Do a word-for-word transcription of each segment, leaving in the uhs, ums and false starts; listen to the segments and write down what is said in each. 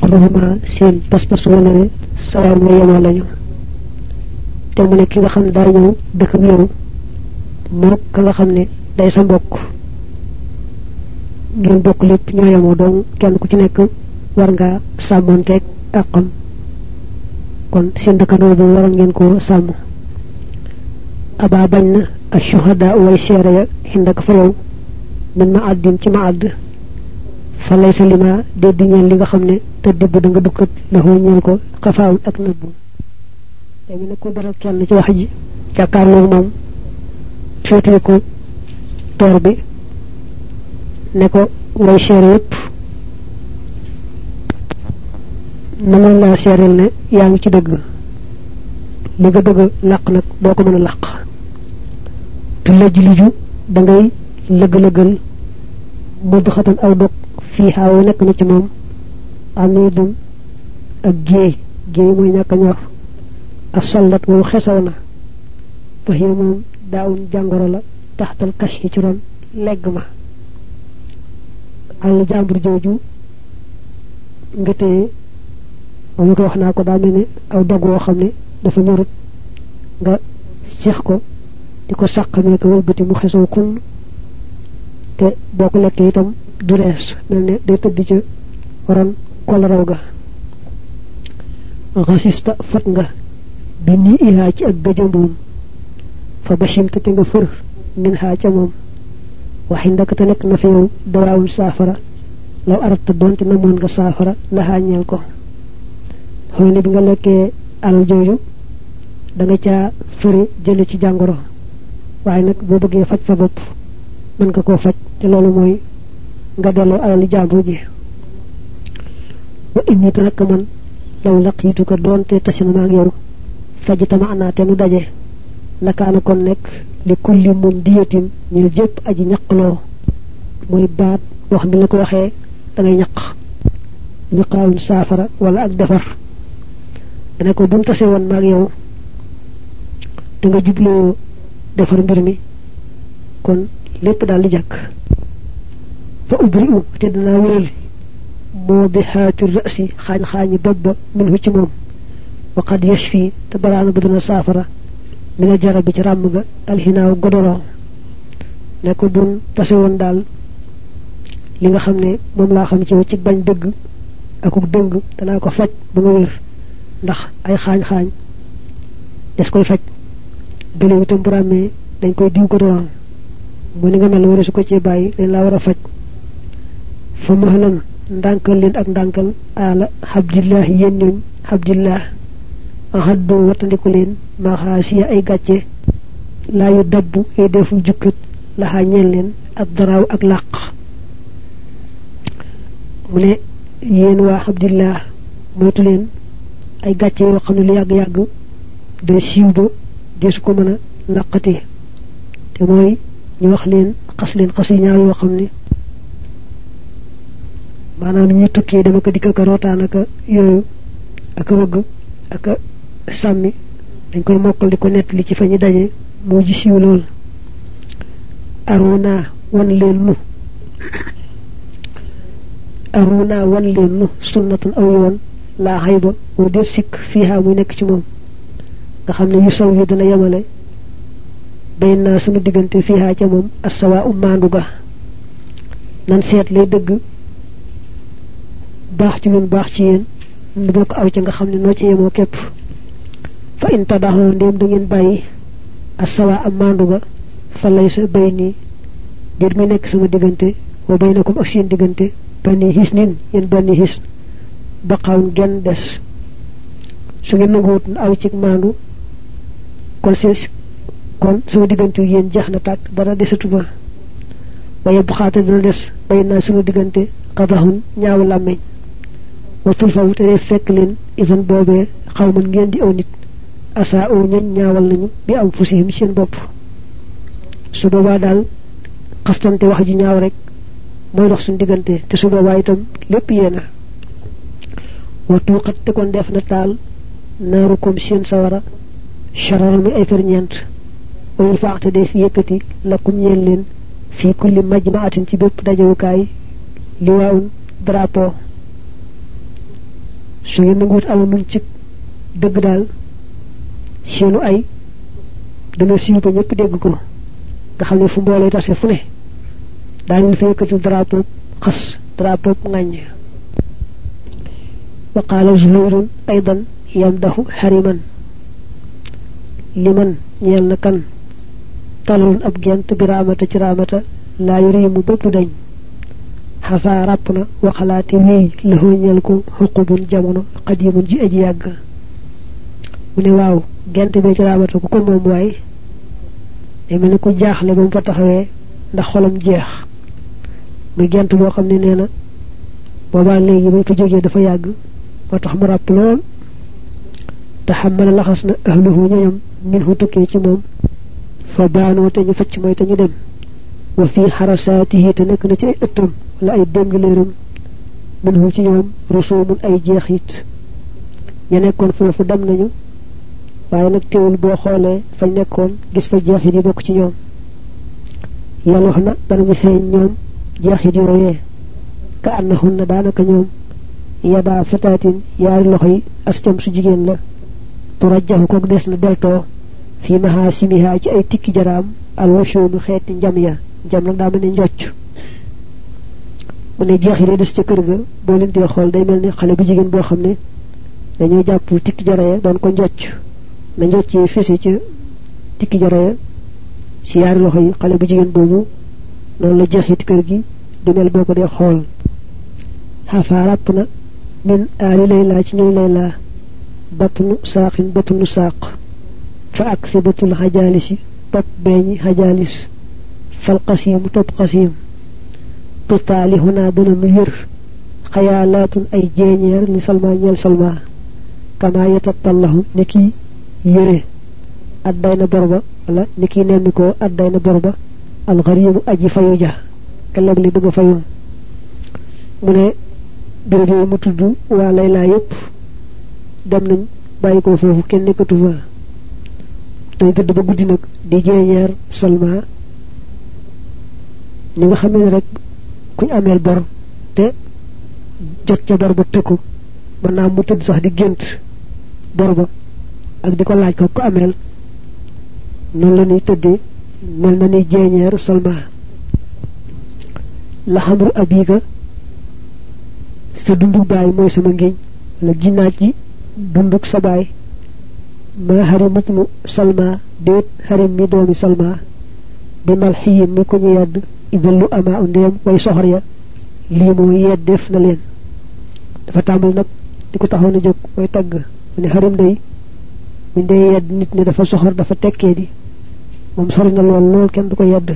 aqruhuma seen pas-pas wala ne sawaam nga yemoo lañu te mu ne ki nga xam ne daa ñëw dëkk ak yow moo ka nga xam ne day sa mbokk ngeen bokk lépp ñoo yemoo donc kenn ku ci nekk war nga sàmmonteeg àqam kon seen dëkkandoo bi waroon ngeen ko sàmm aba bañ na ashuhada way seere ya xindaka fa yow min ma àddin ci ma àdd fa lay sa lima déddi ñeel li nga xam ne te dibb da nga dukkat la xoo ñeel ko xafaawul ak nëbbu te mu ne ko baral kenn ci wax ji jàkkaarloo moom féetee ko toor bi ne ko way seere yépp mënal laa seereel ne yaa ngi ci dëgg li nga bëgg làq nag doo ko mën a làq tu lëj liju da ngay lëgg-lëggal mudd xatan aw dog fii xaawa nekk na ci moom am na dem ak géey géey mooy ñàkk a ñor ak sollat wow xesaw na ba xëy moom daawun jàngoro la taxtal kas yi ci ron legg ma àll jàmbur jooju nga téye moom ko wax naa ko daa mel ne aw dog woo xam ne dafa ñorut nga seex ko di ko sàqamee ko wëlbati mu xesaw kun te boo ko lekkee itam du rees mel ne day tëdd ca waroon kolaraw ga xasista fat nga bi nii ihaa ci ak gëjëmboom fa bashimta te nga fër min haa ca moom waxi ndaka te nekk na fi yow dawaawul saafara law arata doonte namoon nga saafara la xaañeel ko xam ne bi nga lekkee alal jooju da nga caa fëri jële ci jàngoro waaye nag boo bëggee faj sa bopp mën nga koo faj te loolu mooy nga delloo alal jàmbur ji wa inni te nag man law laqiitu ko doonte tasi na maag yow faj tama anaa te nu daje lakaana kon nekk li kulli mun diyatin ñeel jëpp aji ñaqloo mooy baat boo xam ne la ko waxee da ngay ñaq ñaqaawuñ saafara wala ak defar dana ko bu mu tase woon maag yow te nga jubloo defar mbir mi kon lépp daal di jàkk fa ubri u te danaa wéral moo di xaati rasi xaañ xaañi bopp ba min hu ci moom waqad yashfi te baraana ba dana saafara mi nga jara bi ci ràmm ga alxinaaw godoroo ne ko bun tase woon daal li nga xam ne moom laa xam ci yow ci bañ dëgg akuk dëng danaa ko faj ba nga wér ndax ay xaañ-xaañ des koy faj gëléem itam bu ràmmee dañ koy diw godoroo mu ni nga mel war a su ko ci bàyyi dañ laa war a faj fa mahlan ndànkal leen ak ndànkal ala habdillah yéen ñooñ habdillah ahaddu wattandiku leen maxaasiya ay gàcce laa yu dabbu ay deful jukkat laxaa ñeel leen ak daraaw ak làq mu ne yéen waa habdillah moytu leen ay gàcce yoo xam ne lu yàgg-yàgg de siiw ba deesu ko mën a làqati te mooy ñu wax leen xas leen xas yu ñaaw yoo xam ne maanaam ñi tukkee dama ko dikk ak rootaan ak yooyu ak wëgg ak sàmmi dañ koy mokkal di ko nett li ci fa ñu daje moo ji siiw lool aruna wan leen nu aruna wan leen nu sunnatan aw yoon laa xayba moo def sikk fiiha muy nekk ci moom nga xam ne yu saw yi dana yemale bay naa sunu diggante fiiha ca moom assawa u maandu ga nan seet lay dëgg baax ci ñun baax ci yéen nu bokk aw ca nga xam ne noo ci yemoo képp fa in tadaxoo ndéem da ngeen bàyyi assawa am maandu ga fa lay sa bay nii déet muy nekk sama diggante wa bay na kom ak seen diggante banni xis nin yéen banni xis baqawun genn des su ngeen nanguwut aw ci maandu kon seen kon sama diggante yéen jeex na tàkk dara desatu ba waaye bu xaate dina des bay naa sunu diggante xadaxun ñaaw làmmeñ watul fa wutee fekk leen isan boobee xaw man ngeen di aw nit asa o ñoñ ñaawal nañu bi am fusihim seen bopp su boobaa daal xastante wax ju ñaaw rek mooy dox suñu diggante te su boobaa itam lépp yéena watuuxat te kon def na taal naaru kom seen sawara chararal muy ay ferñeent wayul faaxte def yëkkati lakum ñeen leen fii kulli majmaatin ci bépp dajewukaay liwaawun drapeau su ngeen nanguwut aw nuñ ci dëgg daal seenu ay dana siiw ba ñëpp dégg ko nga xam ne fu mbooloo tase fu ne daañu fa yëkkatul drapeau xas drapeau ŋàññ wa qaala zuhayrun aydan yamdahu xariman liman ñeel na kan talaloon ab gent bi raamata ci raamata laa yurimu bépp dañ xafa ràpp na waxalaate wéy laxoo ñeel ko xuqubun jamono xadimun ji aji yàgg mu ne waaw gent bee ci raamata ku ko moom waay day mel ni ku jaaxle ba mu fa taxawee ndax xolam jeex muy gent boo xam ne nee na boobaa léegi ba fa jógee dafa yàgg moo tax mu ràpp lool te xamala laxas na ahluhu ñoñam min hu tukkee ci moom fa baanoo te ñu facc mooy te ñu dem wa fii xarasaatihi te nekk na ci ay ëttam wala ay déngleeram min hu ci ñoom rusumun ay jeexit ña nekkoon foofu dem nañu waaye nag teewul boo xoolee fañ nekkoon gis fa jeexit yi bokk ci ñoom yàlla wax na danañu feeñ ñoom jeexit yooyee ka annahun na daanaka ñoom yadaa fataatin yaari loxo yi ascam su jigéen la turajjahu kook des na deltoo fii mahaasimiha ci ay tikki jaraam alwashuumi xeeti njam ya njam nag daa mel ne njocc mu ne jeexit yi des ca kër ga boo leen dee xool day mel ni xale bu jigéen boo xam ne dañoo jàpp tikki jara ya doon ko njocc na njocc yi fese ca tikki jara ya ci yaari loxo yi xale bu jigéen boobu noonu la jeexit kër gi di mel boo ko dee xool xafa ràpp na min aali layla ci ñuy layla batnu saaqin batnu saaq fa aksi batul xajaalisi topp beeñi xajaalis fal qasiimu topp qasiim tutaali huna dana nu yër xayaalaatun ay jeeñeer li salma ñeel salma kama yatatallahu ni ki yëre adday na borba wala ni ki nemmi ko adday na borba alxariimu aji fayu ja ka leb li bëgg a fayu mu ne béréb yooyu mu tudd waa laylaa yépp dem nañ bàyyi ko foofu kenn nekkatu fa tey gëdd ba guddi nag di jeeñeer salma ñi nga xam ne rek kuñ ameel bor te jot ca bor ba tëkku mën naa mu tëdd sax di gént bor ba ak di ko laaj ko ko ameel noonu la ñuy tëddee mel na ni jeeñeer salma la xamru abiga sa dunduk baay mooy sama ngiñ wala ginnaaj ji dunduk sa baay ma harimut mu salma déet harim mi doomi salma bi mal xiyim mi ko ñu yedd idallu ama u ndéem way soxor ya lii moo yeddeef na leen dafa tàmbal nag di ko taxaw na jóg mooy tagg mu ne harim day mu ndee yedd nit ne dafa soxor dafa tekkee di moom sori na lool lool kenn du ko yedd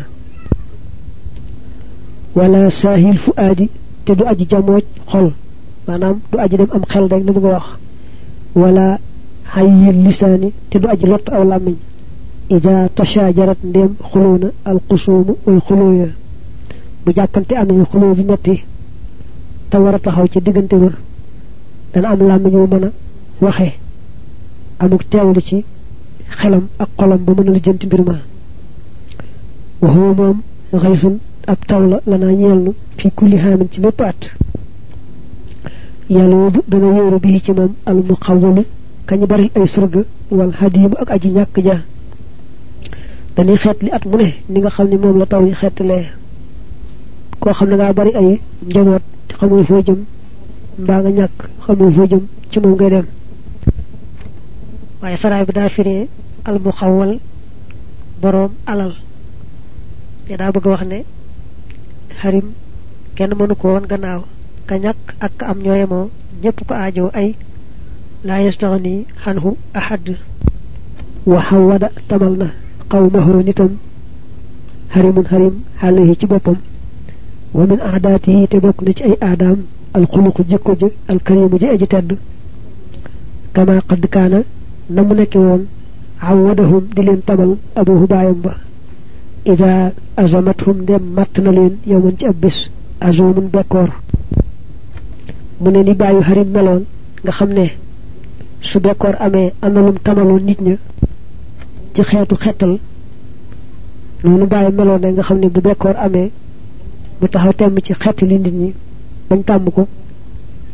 wala saahil fu aadi te du aji jamooj xol maanaam du aji dem am xel rek la bëgg a wax wala hayyil lisaani te du aji lott aw làmmiñ ida tashajarat ndéem xuloona alxusuumu way xulooya bu jàppante amee xuloo bi metti te war a taxaw ci diggante ba dana am làmmiñ wu mën a waxe amuk teewlu ci xelam ak xolam ba mën a lijjanti mbir ma waxuma moom xaysun ab taw la lanaa ñeelnu fi kulli xaamin ci mépp at yàlla woodu dana yóoru bii ci moom al muxawalu kañu baril ay surga wal xadiimu ak aji ñàkk ja dañuy xeetli at mu ne ni nga xam ne moom la taw yi xeetlee koo xam ne ngaa bari ay njaboot te xamoo foo jëm mbaa nga ñàkk xamoo foo jëm ci moom ngay dem waaye saraay bi daa firee al muxawal boroom alal te daa bëgg wax ne xarim kenn mënu ko woon gannaaw ka ñàkk ak ka am ñooyemoo ñépp ko aajoo ay laa yastaxni xanhu ahad waxawada tamal na qawmahu nitam xarimun xarim xaalihi ci boppam wa min aadaatihi te bokk na ci ay aadaam alxuluqu jikko ji alkarimu ji aji tedd kama qad kaana na mu nekke woon awadahum di leen tamal abuhu baayam ba ida azamathum ndem matt na leen yow man ci ab bis azumun bekkoor mu ne ni bàyyu xarim meloon nga xam ne su bekkoor amee am na lum tamaloon nit ña ci xeetu xettal noonu bàyyi meloon ne nga xam ne bu bekkoor amee bu taxaw temm ci xettali nit ñi bañ tàmm ko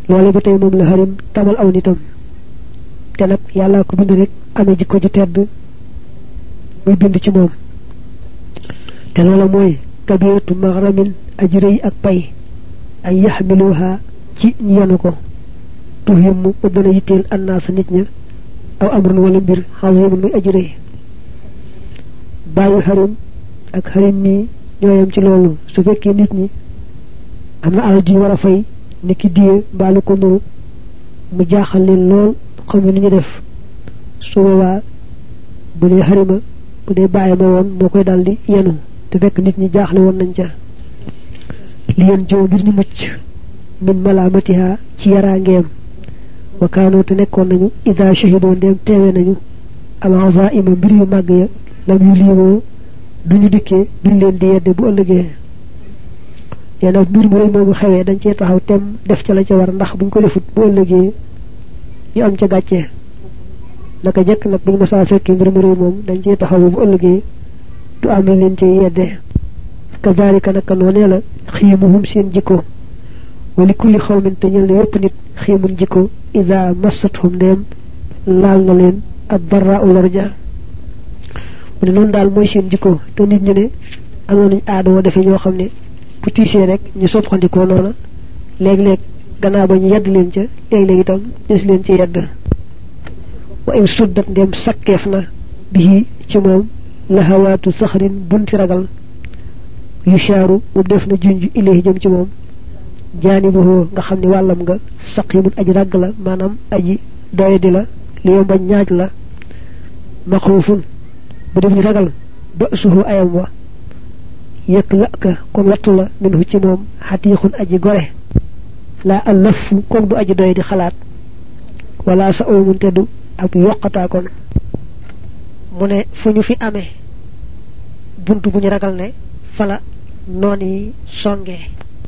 lolé ba tay mom la harim tamal aw nitam té nak yalla ko bind rek amé jikko ju tedd muy bind ci mom té loola moy kabiratu maghramin ajri ak pay ay yahmiluha ci ñiyanu ko tuhimmu ko dana yitel annas nit ña aw amrun wala mbir xawim muy ajri bayu harim ak harim ni ñoyam ci lolu su fekkee nit ñi amna alal ji wara fay niki dié balu ko nuru mu jaaxal leen lool xamu ni ñu def su wa bu dee harima bu dee bàyyi ma woon moo koy daldi yenu te fekk nit ñi jaaxle woon nañ ca li yeen joo ngir ñu mucc min malamatiha ci yaraangeem wa kaanu te nekkoon nañu ida shahidu ndem teewe nañu al azaima mbir yu màgg ya lam yu liimoo duñu dikkee duñ leen di yedde bu ëllëgee yeena mbir mu rëy moomu xewee dañ cee taxaw tem def ca la ca war ndax buñ ko defut bu ëllëgee ñu am ca gàcce naka jekk nag buñ mësaa fekk mbir mu rëy moom dañ cee taxaw bu ëllëgee du am leen ci yedde kadhalika naka noonee la xiimuhum seen jikko wali kulli xawmin te ñel yépp nit xiimun jikko ida massathum ndem laal na leen ad darra ulorja mu non dal moy seen jikko te nit ñi ne amna ñu aado defé ñoo xamné bu tissé rek ñu soppandiko nona lég lég gannaaw ba ñu yedd leen ca lég lég itam des leen ci yedd wa in suddat ndem sakkeef na bihi ci moom la hawaatu saxrin bunti ragal yusharu mu def na junj ilayhi jëm ci moom janibuhu nga xamni walam nga saqimun aji rag la manam aji doyadi la li yomba ñaaj la makhufun bu def ni ragal ba suhu ayam wa yek la ka kon wattu la minhu ci mom hatikhun aji gore la alafu kon du aji doyadi xalaat wala sa umun teddu ak yokata kon mune fuñu fi amé buntu buñu ragal ne fala noni songé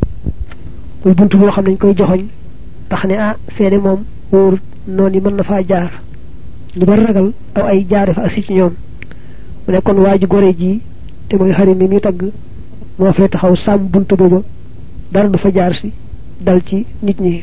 muy buntu bo xam nañ koy joxoñ tax ne ah fédé mom wor noni mën na fa jaar ñu bar ragal aw ay jaar fa ci ñoom mu ne kon waji goré ji té moy harim mi tagg mo fay taxaw sam buntu bobu dara du fa jaar ci dal ci nit ñi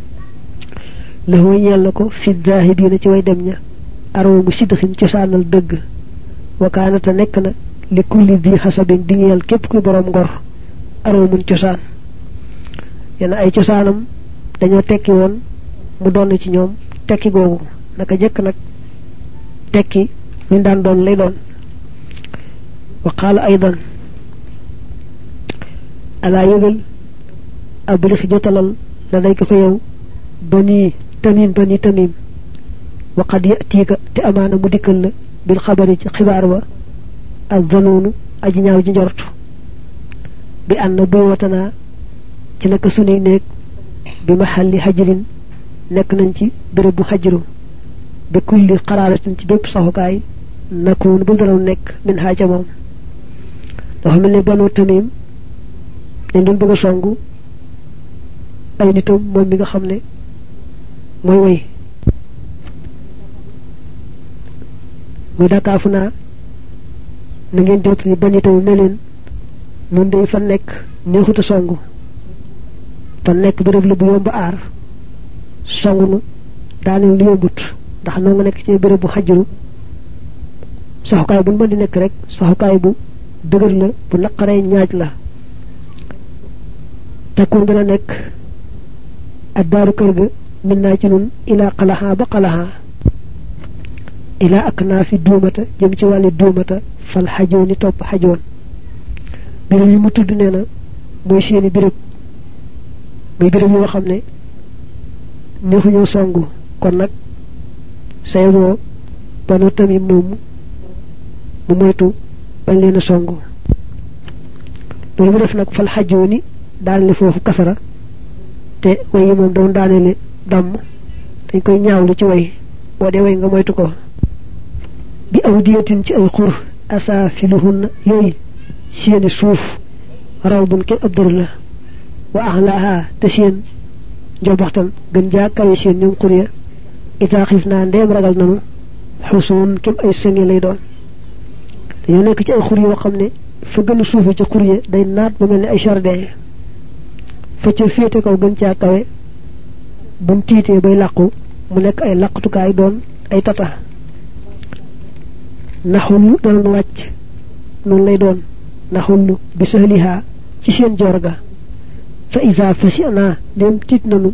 la ho ñel nako fi zahibina ci way dem ña aro mu sidxin ci sanal deug wa kanata nek na li kulli di hasabin di ñel kep ku borom ngor aro mu ci san yana ay ciosanam dañoo tekki won mu doon ci ñoom tekki googu naka jekk nag tekki ñu daan doon lay doon wa qala aidan ala yëgal ablikh jotalal la day ko fa yow bani tamim bani tamim wa qad ya'tika te amana mu dikkal la bil khabari ci xibaar wa az-zanunu aji ñaaw ji njortu bi anna buwatana ci naka sunuy neek bi mahalli hajrin nek nañ ci bëre bu hajru bi kulli qararatin ci bépp saxukaay nakun bu dara nek min haaja mom dafa melni banu tamim dañ doon bëgg songu ay nitam mom mi nga xamne moy way mu dakafuna na ngeen jot ni bani taw ne leen nun day fa nek neexuta songu fa nek bërepp la bu yomb aar songunu daanel li yombut ndax no nga nek ci bërepp bu xajru saxukaay bu mën di nek rek saxukaay bu dëgër la bu naqaree ñaaj la takku dana nek addaaru kër ga min naa ci nun ila qalaha ba qalaha ila akna fi duumata jëm ci wàlli duumata fal xajooni topp xajoon birab yi mu tudd nee na mooy seeni birab muy birab yoo xam ne neexu ñoo songu kon nag say woo banu tamim moomu mu moytu bañ leen a songu loolu mu def nag fal xajooni daanele foofu kasara te way yi moom doon daanele damm dañ koy ñaawlu ci way boo dee way nga moytu ko bi awdiyatin ci ay xur asafiluhunna yooyu seeni suuf rawdun ke abdur la wa ahlaha te seen njobaxtan gën jaa kawe seen ñoom xur ya ita xif naa ndeem ragal nanu xusuun kem ay sënge lay doon dañoo nekk ci ay xur yoo xam ne fa gën a suufe ci xur ya day naat ba mel ni ay jardin fa ca féete kaw gën caa kawe buñ tiitee bay làqu mu nekk ay làqutukaay doon ay tata naxullu dana nu wàcc noonu lay doon naxullu bi sahliha ci seen jorga fa isa fasina dem tiit nanu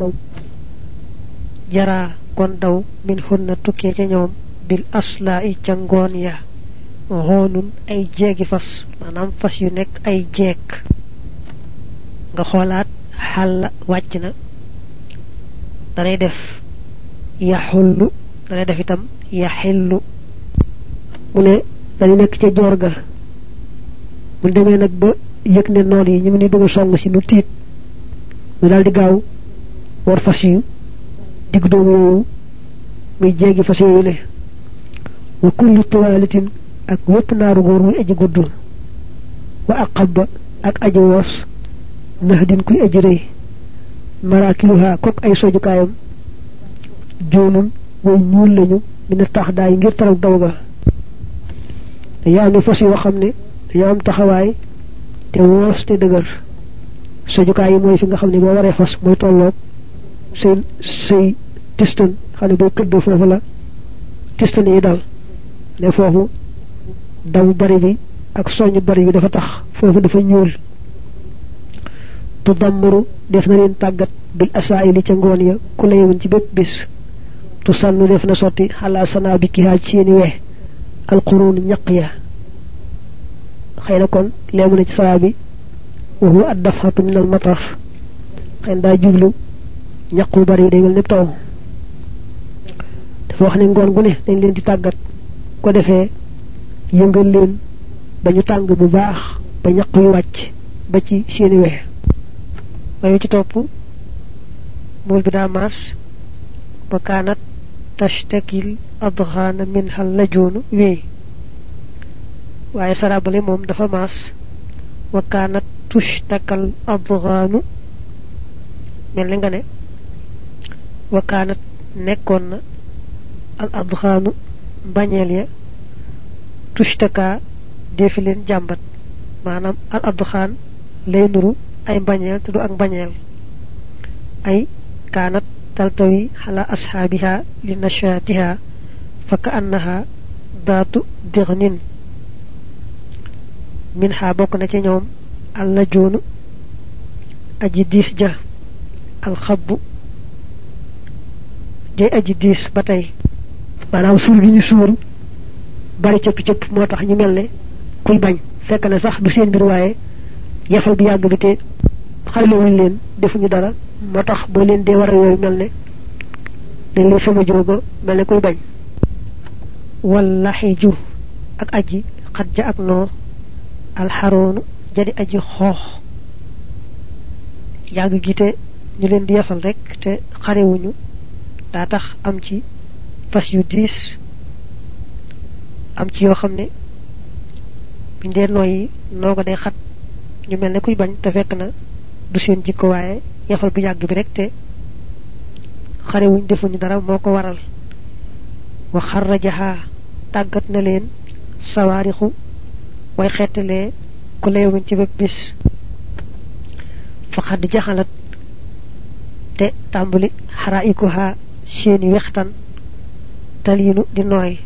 jara kon daw min hunna tukkee ca ñoom bil aslaa'i ca ngoon ya xoonun ay jeegi fas maanaam fas yu nekk ay jeeg nga xoolaat xàll wàcc na danay def yaxullu danay def itam yaxillu mu ne dañu nekk ca joor ga bu demee nag ba yëg ne noon yi ñu ngi ni bëgg a song si nu tiit mu daal di gaaw war fas yu digg doom yooyu muy jeegi fas yooyu le wa kullu tuwaalatin ak wépp naaru góor muy aji gudd wa aqabba ak aji woos nax din kuy aji rëy maraakiluha kok ay sojukaayam joonun way ñuul lañu mina tax daay ngir taral daw ga yaa am fas yoo xam ne dañoo am taxawaay te woos te dëgër sojukaay yi mooy fi nga xam ne boo waree fas mooy tolloog say say tistan xam ne boo këdd foofu la tistan yi dal ne foofu daw bari bi ak soñu bari bi dafa tax foofu dafa ñuul tu dammuru def na leen tàggat bil asaili ca ngoon ya ku la yewoon ci bépp bis tu sànnu def na sotti xalaa sanaa bi kihaa ci seeni we alquruun ñaq ya xëy na kon leemu na ci saraa bi wa huwa addafatu min al matar xëy na daa jublu ñaqu bari day mel ne taw dafa wax ne ngoon gu ne dañ leen di tàggat ko defee yëngal leen ba ñu tàng bu baax ba ñaq yu wàcc ba ci seeni we wayu ci topp mool bi daa maas ba kaanat tashtakil adghana min hal lajoonu wéy waaye sarabale moom dafa maas wa kaanat tushtakal adghanu mel ni nga ne wa kaanat nekkoon na al adghanu bañeel ya tushtaka defi leen jàmbat maanaam al adghan lay nuru ay mbañeel te du ak mbañeel ay kaanat taltawi ala ashaabiha li nashaatiha fa ka annaha daatu dignin min ha bokk na ci ñoom al lajoonu aji diis ja al xabbu jay aji diis ba tey maanaam suur gi ñu suur bari cëpp cëpp moo tax ñu mel ne kuy bañ fekk na sax du seen mbir waaye yafal bi yàgg bi te xaylewuñ leen defuñu dara moo tax boo leen dee war a yooyu mel ne dañ leen sama jóoba mel ne kuy bañ wala xiju ak aji xat ja ak noo alxaroonu jadi aji xoox yàgg gi te ñu leen di yafal rek te xarewuñu daa tax am ci fas yu diis am ci yoo xam ne buñ dee nooyi noo ko day xat ñu mel ne kuy bañ te fekk na du seen jikko waaye yafal bu yàgg bi rek te xarewuñ defuñu dara moo ko waral wa xarrajaha tàggat na leen sawaarixu way xettalee ku leewuñ ci bépp bis fa xadd jaxalat te tàmbali xaraikuha seeni wextan taliinu di nooy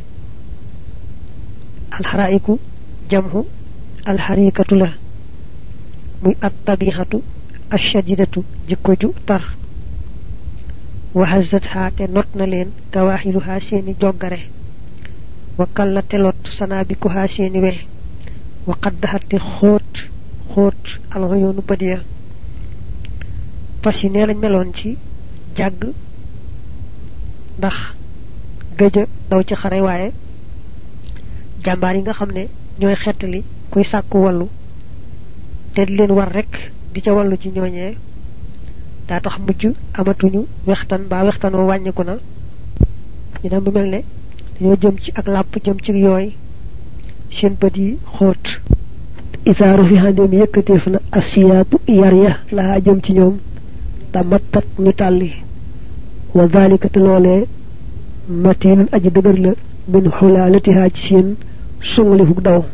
alxaraiku jamhu alxarikatu la muy at tabixatu ashadidatu jikko ju tar wahazatha te not na leen kawaaxiluha seeni joggare wa kalla te lot sanabikuha seeni we wa qaddahat te xóot xóot alxuyoonu badiya fas yi nee lañ meloon ci jàgg ndax gëja daw ci xare waaye jàmbaar yi nga xam ne ñooy xettali kuy sàkku wallu te di leen war rek di ca wallu ci ñooñee daa tax mujj amatuñu wextan ba wextan wa wàññiku na ñu dem bu mel ne dañoo jëm ci ak làpp jëm ci yooy seen bët yi xóot isaaru fi xandeem yëkkateef na asiyaatu yar ya laa jëm ci ñoom tamattat ñu tàlli wa dhalika te loolee matinun aji dëgër la min xulaalatiha ci seen sungalifuk daw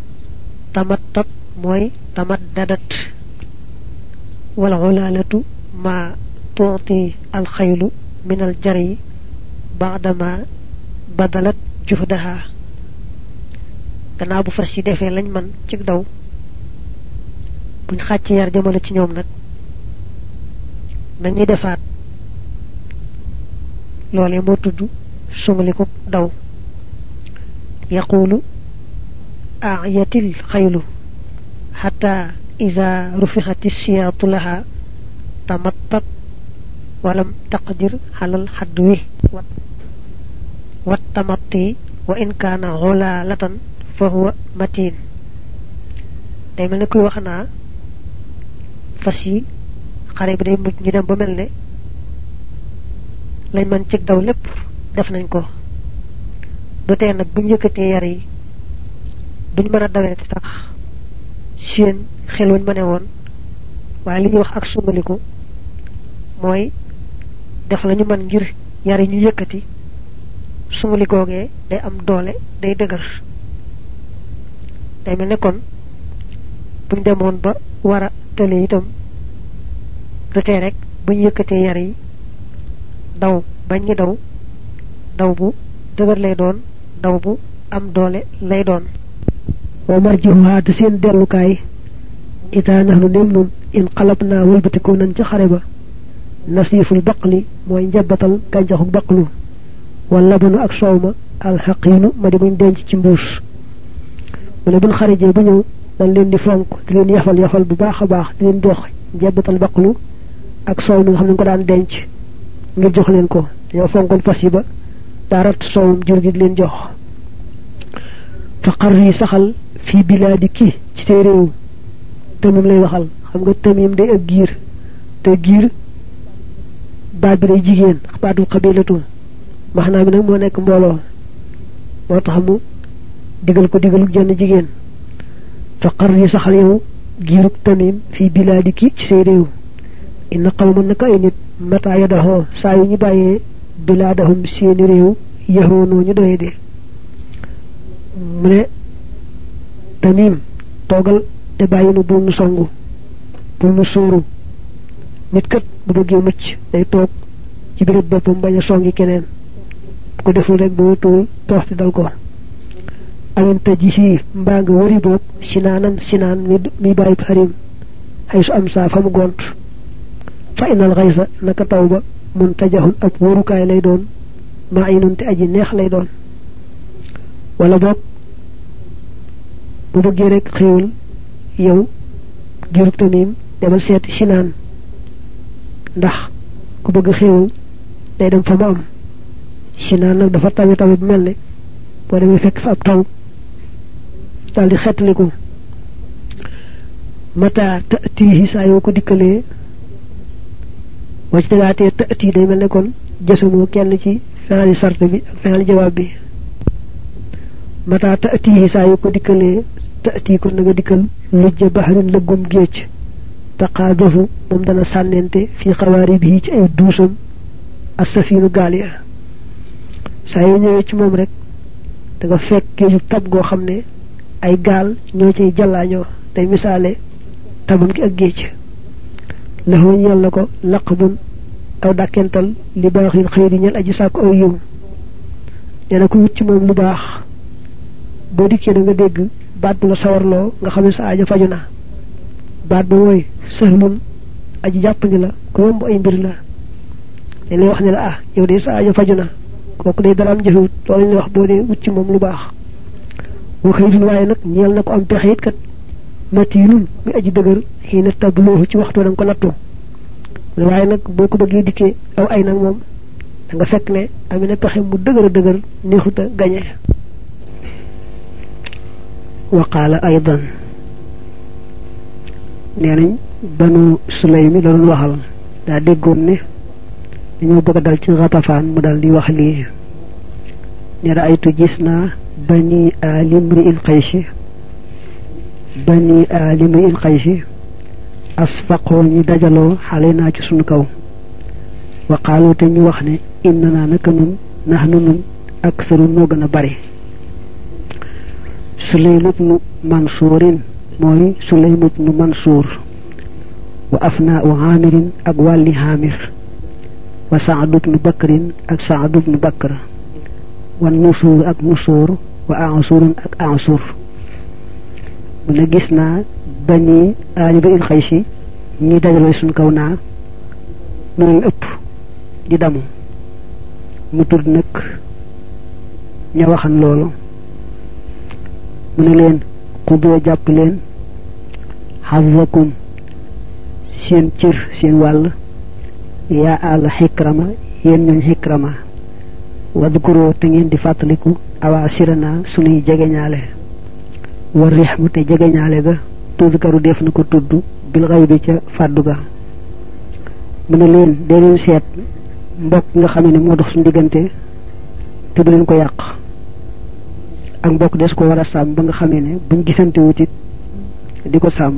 tamattat mooy tamat dadat wala xulaalatu ما تعطي الخيل من الجري بعدما بدلت جهدها gannaaw bu fas yi defee lañ man ci daw buñ xàcc yar jëmale ci ñoom nag nañuy defaat loolee moo tudd sungaliku daw yaqulu a'yatil khaylu hatta idha rufihat as-siyat laha tamattat wa lam taqdir 'ala al-hadwi wa tamatti wa in kana ghulalatan fa huwa matin day melni kuy waxna fas yi xare bi day mujj ñu dem ba melne lañ man ci daw lepp def nañ ko du té nak buñu yëkëté yar yi duñ mëna dawé sax seen xel wuñ mané won waye li ñu wax ak sungaliku moy def lañu man ngir yar yi ñu yëkëti sungali googee day am doole day dëgër day mel ne kon buñ demoon ba wara tële itam du tee rek buñ yëkkatee yar yi daw bañ ngi daw daw bu dëgër lay doon daw bu am doole lay doon wa marjihuha te seen dellukaay ita nahnu dem nun in qalabna walbatiku nan ci xare ba nasiful baqli mooy njabatal gàncaxu baqlu wala bunu ak sowma al haqinu ma di buñ denc ci mbuus mu ne buñ xarijee bu ñëw dañ leen di fonk di leen yafal yafal bu baax a baax di leen jox njabatal baqlu ak sow mi nga xam ne ko daan denc ngir jox leen ko dañoo fonkoon fas yi ba daarat sowum jur gi di leen jox fa qarri saxal fi biladi ki ci say réew tamim lay waxal xam nga tamim day ak giir te giir baat bi day jigéen baatu qabilatu maxna bi nag moo nekk mbooloo moo tax mu digal ko digalu jenn jigéen fa qarri saxal yow giiruk tamim fi biladi ki ci say réew inna qawman naka ay nit mata yadaho saa yu ñu bàyyee biladahum seeni réew yahoonoo ñu doye de mu ne tamim toogal te bàyyi nu bu nu songu bu nu suuru nit kat bu bëggee mucc day toog ci biir boppam bañ a songi keneen bu ko deful rek bu tuul tooxti dal ko amin tajihi mbaa nga wari boog sinaanan sinaan mi bàyyi xarim ay su am saa fa mu gont fa inal ghaysa naka tawba muntajahun ab warukaay lay doon ma aynun te aji neex lay doon wala boog bu bëggee rek xéewal yow giruk tamim demal seeti sinaan ndax ku bëgg xéewal day dem fa mu am sinaan nag dafa tawi tawi bu mel ne boo demee fekk fa ab taw daal di xettaliku mata ta'tihi saa yoo ko dikkalee wacc tegaatee ta'ti day mel ne kon jësamoo kenn ci fenali sart bi ak fenali jawaab bi mata ta'tihi saa yoo ko dikkalee ta'ti kon nga dikkal lujja bahrin lëggum géej taqaadafu moom dana sànnente fi xawaari bi ci ay duusam as-safinu gaal ya saa yoo ñëwee ci moom rek da nga fekk géeju tab goo xam ne ay gaal ñoo ciy jàllaañoo day misaale tabam gi ak géej la ho ñal nako laqbun aw dakental li baaxil xeyri ñal aji sàkk aw yiw neena ko wut ci moom lu baax boo dikkee da nga dégg baat bu la sawarloo nga xam ne sa aaja faju na baat ba mooy sahlun aji jàppandi la ko yomb ay mbir la dañ lay wax ne la ah yow de sa aaja faju na kooku day dara am jëfewut loolu ñu wax boo dee wut ci moom lu baax wa xëydun waaye nag ñeel na ko am pexe it kat matinun mi aji dëgër xiina tabluhu ci waxtu danga ko nattu waaye nag boo ko bëggee dikkee aw ay nag moom da nga fekk ne amina pexe mu dëgër dëgër neexuta gañe wa qaala aydan nee nañ banu sulaymi la doon waxal daa déggoon ne dañoo bëgg a dal ci Ghatafaan mu dal di wax lii ne raaytu gis naa bani alimri il qayshi bani alimri il qayshi asfaqoo ñi dajaloo xale naa ci sunu kaw wa qaalu te ñu wax ne inna naa naka nun nahnu nun aksaru noo gën a bari Sulaym ibnu Mansuurin mooy Sulaym ibnu Mansuur wa afnaa'u haamirin ak wàlli haamir wa saadu bnu bakrin ak saadu bnu bakr wa nusuur ak nusuur wa ansurun ak ansur mu ne gis naa bani aali ba il xaysi ñi dajaloo suñ kaw naa nu leen ëpp di damu mu tudd nag ña waxan loolu mu ne leen xudoo jàpp leen xazakum seen cër seen wàll yaa àll xikrama yéen ñooñ xikrama wadkuroo te ngeen di fàttaliku awaa sirana sunuy jegeñaale war rixmu te jegeñaale ga tudkaru def na ko tudd bil xay bi ca fàddu ga mu ne leen dee leen seet mbokk nga xam ne moo dox suñu diggante te bu leen ko yàq ak mbokk des ko war a sàmm ba nga xamee ne buñ gisante wutit di ko sàmm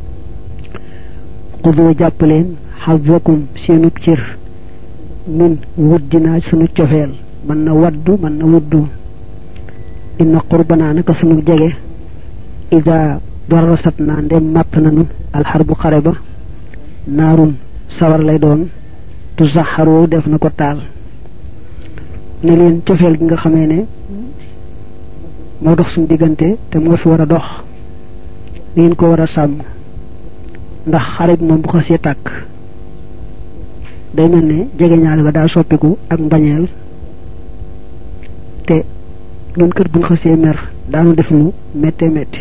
xudoo jàpp leen xazakum seenu cër min wuddinaa sunu cofeel mën na waddu mën na wuddu inna qurbanaa naka sunu jege ida darasat naa ndem màtt nanu alxarbu xare ba naarun sawar lay doon tu saxaroo def na ko taal ne leen cofeel gi nga xamee ne moo dox suñu diggante te moo fi war a dox ngeen ko war a sàmm ndax xare bi moom bu xasee tàkk day mel ne jege ñaale ba daa soppiku ak mbañeel te ñun kër buñ xasee mer daanu def lu métte métti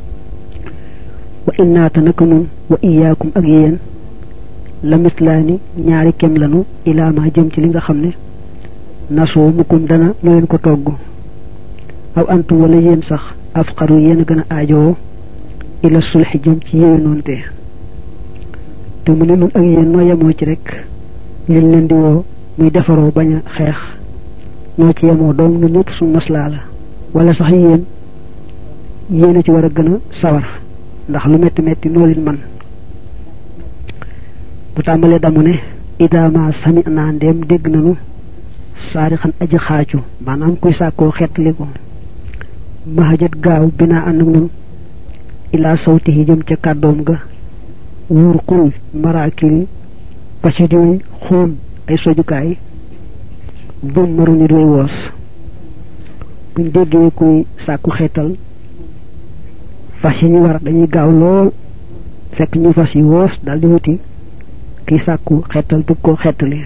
wa innaata naka nun wa iyaakum ak yéen la mislaani ñaari kem lanu ilaa ma jëm ci li nga xam ne nasoo mukkum dana ñu leen ko togg aw antum wala yéen sax afqaru yéen a gën a aajoo ila sulxi jëm ci yéwénoonte te mu ne nun ak yéen noo yemoo ci rek liñ leen di woo muy defaroo bañ a xeex noo ci yemoo doom nu ñëpp suñ maslaa la wala sax yéen yéen a ci war a gën a sawar ndax lu metti metti noo leen man bu tàmbalee damu ne idama sami naa ndéem dégg nanu saarixan aji xaacu maanaam kuy sàkkoo xeetli ko mahajat gaaw binaa ànd ak nun ilaa sawtihi jëm ca kàddoom ga wuur xul maraakil pasi diwuy xuun ay sojukaay bum maru nit way woos buñ déggee kuy sàkku xeetal fas yi ñu war dañuy gaaw lool fekk ñu fas yi woos daldi wuti kiy sàkku xeetal bëgg koo xeetali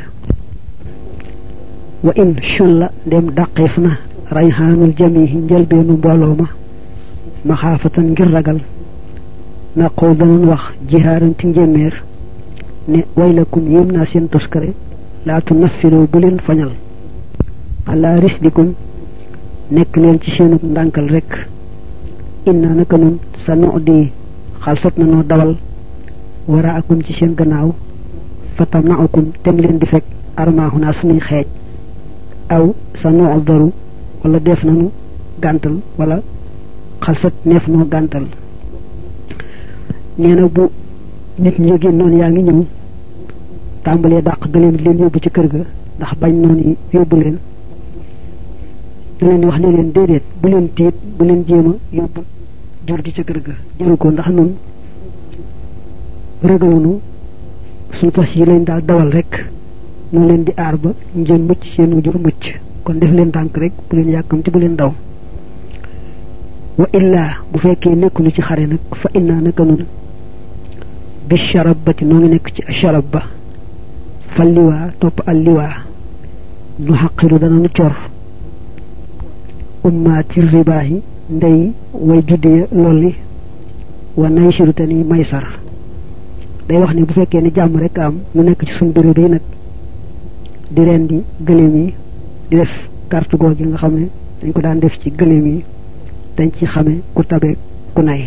wa in shulla ndem dàqeef na rayhaanul jamihi njëlbeenu mbooloo ma maxaafatan ngir ragal na xaw danoon wax jihaaran ci njéeméer ne waylakum yéem naa seen toskare laatu naffiroo bu leen fañal ala risdikum nekk leen ci seenu ndànkal rekk inna naka nun sa no di xalsat na noo dawal wara akum ci seen gannaaw fatam na akum tem leen di fekk armaaxu naa sunuy xeej aw sa no daru wala def nanu gàntal wala xalsat neef noo gàntal nee na bu nit ñi génn noonu yaa ngi ñëw tàmbalee dàq gëléem leen yóbbu ci kër ga ndax bañ noonu yi yóbbu leen da leen wax ne leen déedéet bu leen tiit bu leen jéem a yóbbu jur gi ca kër ga jëru ko ndax nun ragalunu suñu fas yi leen daal dawal rek noo leen di aar ba njën mucc seen jur mucc kon def leen tànk rek bu leen yàkkamti bu leen daw wa illaa bu fekkee nekkunu ci xare nag fa innaa naka nun bi sharabati noo ngi nekk ci sharab ba fa liwaa topp al liwaa nu xaqiru dana nu cor ummaati ribaahi ndey way juddiya lolli wa nay sirutani maysar day wax ne bu fekkee ni jàmm rek am nu nekk ci suñ béréb yi nag di ren di gëléem yi di def carte googu nga xam ne dañ ko daan def ci gëléem yi dañ ci xame ku tabe ku nay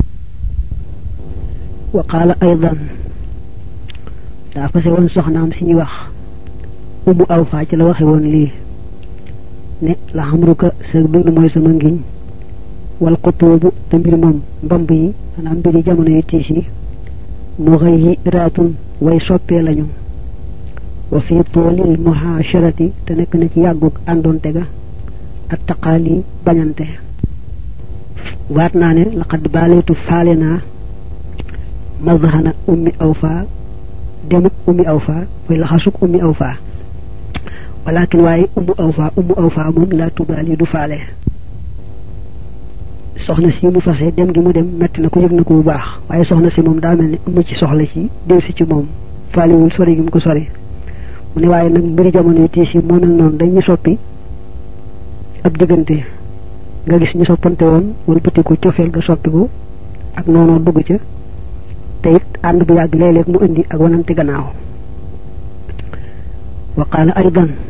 wa qaala aydan daa fase woon soxnaam si ñuy wax umu aw faa ci la waxe woon lii ne la xamruka sa dund mooy sama ngiñ wal xutuubu te mbir moom mbamb yi maanaam mbiri jamono yi tiis yi mu xëy yi raatun way soppee lañu wa fi toolil muhaasharati te nekk na ci yàggug àndoonte ga ak taqaali bañante waat naa ne laqad baaleetu faale naa mazhana ummi awfa demuk ummi awfa way laxasuk ummi awfa walakin waaye ummu awfa ummu awfa moom la tubaali du faale soxna si mu fase dem gi mu dem metti na ko yëg na ko bu baax waaye soxna si moom daa mel ni amu ci soxla ci del si ci moom faalewul sori gi mu ko sori mu ne waaye nag mbiri jamono yi tiis yi moo mel noonu dañuy soppi ab diggante nga gis ñu soppante woon wala bëti ko cofeel nga soppi ko ak noonu dugg ca te it ànd bu yàgg léeg-léeg mu indi ak wanante gannaaw wa qaala aydan